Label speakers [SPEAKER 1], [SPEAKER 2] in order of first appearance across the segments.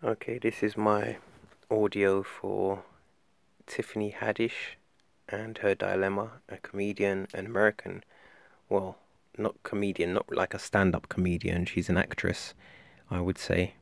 [SPEAKER 1] Okay, this is my audio for Tiffany Haddish and her dilemma, a comedian, an American, well, not comedian, not like a stand-up comedian, she's an actress, I would say.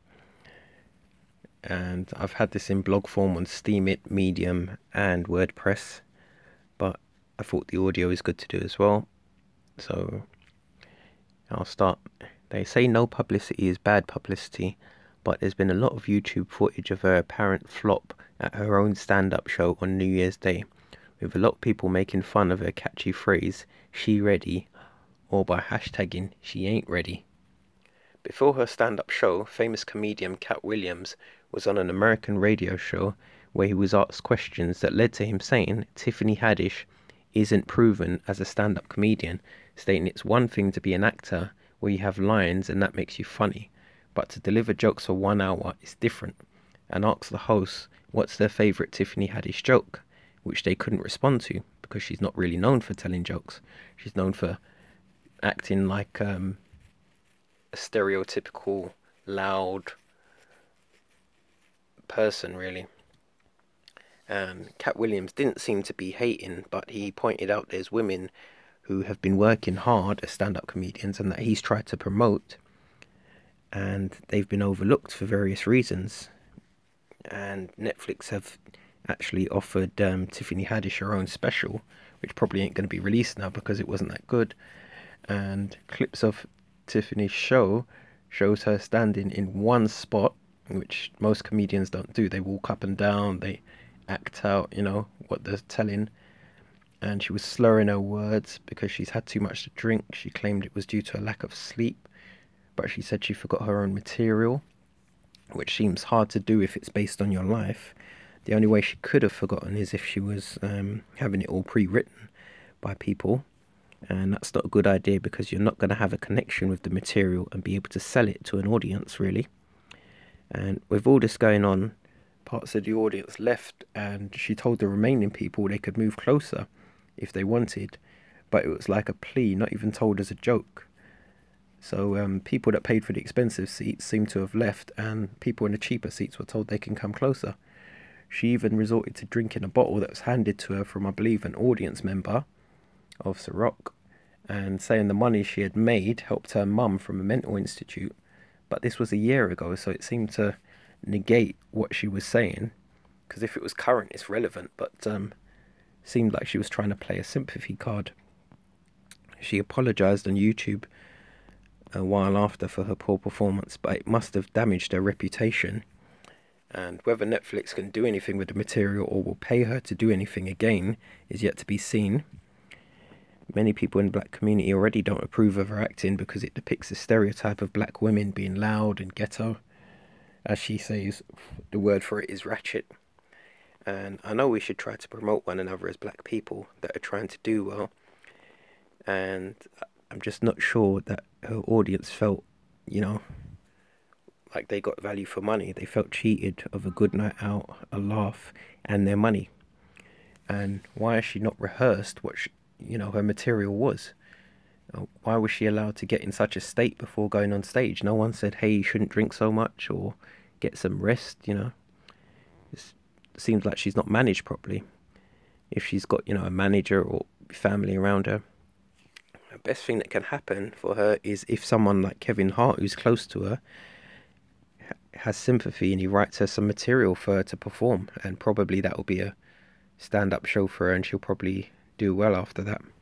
[SPEAKER 1] And I've had this in blog form on Steemit, Medium, and WordPress, but I thought the audio is good to do as well. So I'll start. They say no publicity is bad publicity, but there's been a lot of YouTube footage of her apparent flop at her own stand-up show on New Year's Day, with a lot of people making fun of her catchy phrase, "She ready," or by hashtagging, "She ain't ready." Before her stand-up show, famous comedian Cat Williams was on an American radio show where he was asked questions that led to him saying Tiffany Haddish isn't proven as a stand-up comedian, stating it's one thing to be an actor where you have lines and that makes you funny, but to deliver jokes for 1 hour is different, and asked the host what's their favourite Tiffany Haddish joke, which they couldn't respond to because she's not really known for telling jokes. She's known for acting like a stereotypical loud person, really. And Cat Williams didn't seem to be hating, but he pointed out there's women who have been working hard as stand-up comedians and that he's tried to promote, and they've been overlooked for various reasons. And Netflix have actually offered Tiffany Haddish her own special, which probably ain't going to be released now because it wasn't that good. And clips of Tiffany's show shows her standing in one spot, which most comedians don't do. They walk up and down, they act out, what they're telling. And she was slurring her words because she's had too much to drink. She claimed it was due to a lack of sleep, but she said she forgot her own material, which seems hard to do if it's based on your life. The only way she could have forgotten is if she was having it all pre-written by people. And that's not a good idea because you're not going to have a connection with the material and be able to sell it to an audience, really. And with all this going on, parts of the audience left, and she told the remaining people they could move closer if they wanted, but it was like a plea, not even told as a joke. So people that paid for the expensive seats seemed to have left, and people in the cheaper seats were told they can come closer. She even resorted to drinking a bottle that was handed to her from, I believe, an audience member of Ciroc, and saying the money she had made helped her mum from a mental institute. But this was a year ago, so it seemed to negate what she was saying, because if it was current, it's relevant, but seemed like she was trying to play a sympathy card. She apologised on YouTube a while after for her poor performance, but it must have damaged her reputation. And whether Netflix can do anything with the material or will pay her to do anything again is yet to be seen. Many people in the black community already don't approve of her acting because it depicts a stereotype of black women being loud and ghetto. As she says, the word for it is ratchet. And I know we should try to promote one another as black people that are trying to do well. And I'm just not sure that her audience felt, like they got value for money. They felt cheated of a good night out, a laugh, and their money. And why has she not rehearsed what her material was? Why was she allowed to get in such a state before going on stage? No one said, hey, you shouldn't drink so much or get some rest, It seems like she's not managed properly. If she's got, a manager or family around her, the best thing that can happen for her is if someone like Kevin Hart, who's close to her, has sympathy and he writes her some material for her to perform, and probably that will be a stand-up show for her and she'll probably do well after that.